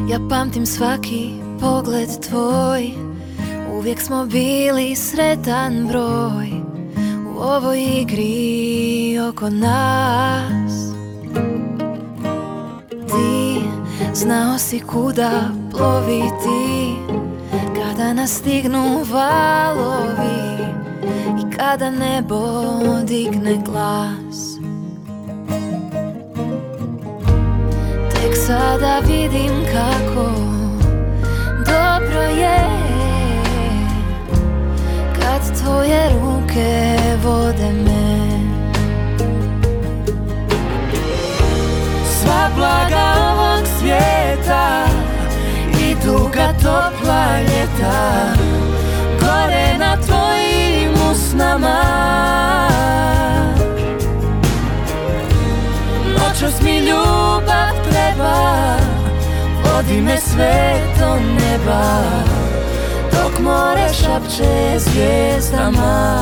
Ja pamtim svaki pogled tvoj, uvijek smo bili sretan broj u ovoj igri oko nas. Ti znao si kuda ploviti kada nas stignu valovi i kada nebo digne glas. Tek sada vidim kako dobro je kad tvoje ruke vode me. Sva blaga ovog svijeta i duga topla ljeta gore na tvojim usnama. Noćas mi ljubav treba, vodi me sve do neba, dok more šapće zvijezdama.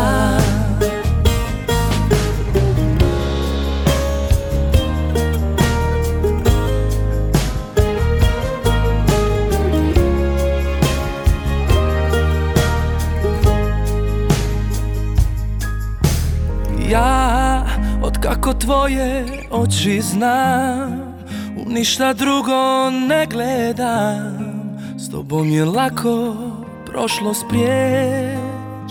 Ja, otkako tvoje oči znam, u ništa drugo ne gledam. S tobom je lako prošlost prijeć.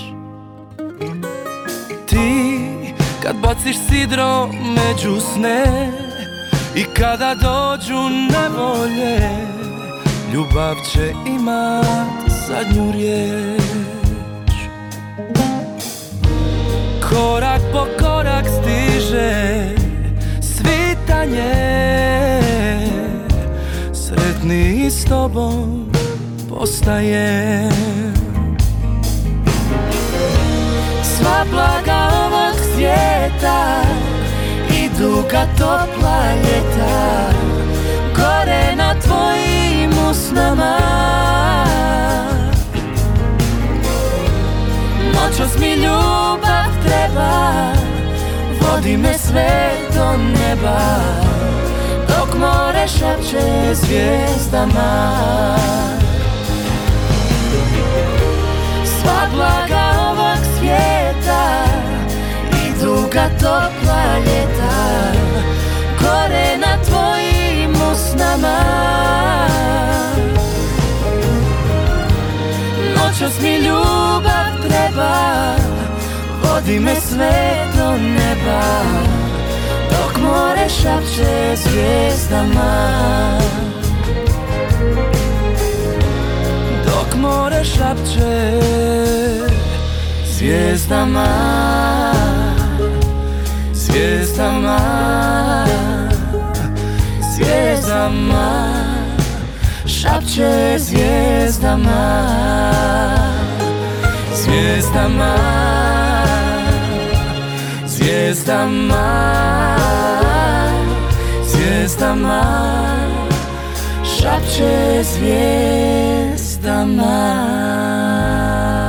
Ti, kad baciš sidro među sne i kada dođu nevolje, ljubav će imat zadnju riječ. Korak po korak stiže svitanje, sretniji s tobom postajem. Sva blaga ovog svijeta i duga topla ljeta gore na tvojim usnama. Noćas mi ljubav treba, vodi me sve do neba, dok more šapće zvijezdama. Sva blaga ovog svijeta i duga topla ljeta gore na tvojim usnama. Noćas mi ljubav treba, vodi me sve do neba, dok more šapće zvijezdama. Dok more šapće zvijezdama. Zvijezdama. Zvijezdama. Šapće zvijezdama. Zvijezdama. Zvijezdama. Zvijezdama. Šapće zvijezdama.